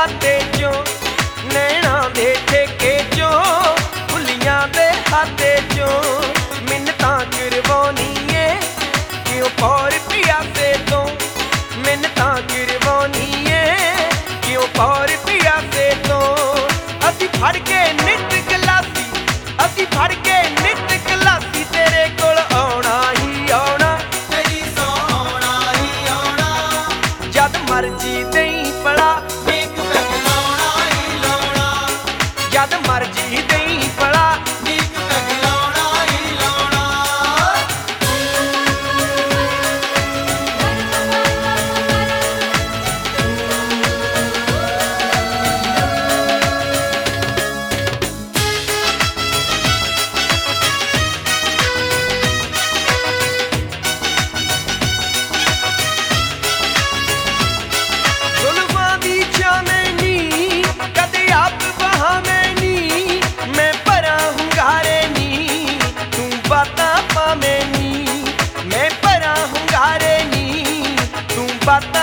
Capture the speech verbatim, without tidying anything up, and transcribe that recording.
खाते चों नैना दे ठेके चों फुलियां दे खाते चों मिन्नतां करवाउणी ऐ क्यों पौर पियासे तो मिन्नतां करवाउणी ऐ क्यों पौर पियासे तो असीं फड़ के नित गलासी असीं फड़ के नित गलासी तेरे कोल आउणा ही आउणा तेरी सोना ही आउणा जद मर्जी देई पड़ा एक पैग लाउणा ही लाउणा जद मर्जी देई पड़ा एक पैग लाउणा ही लाउणा जुल्फां दी छावें नी कदे आप बहावें नी मैं भरा हुंगारे नी तू बातां पावें नी मैं भरा हुंगारे नी तू बातां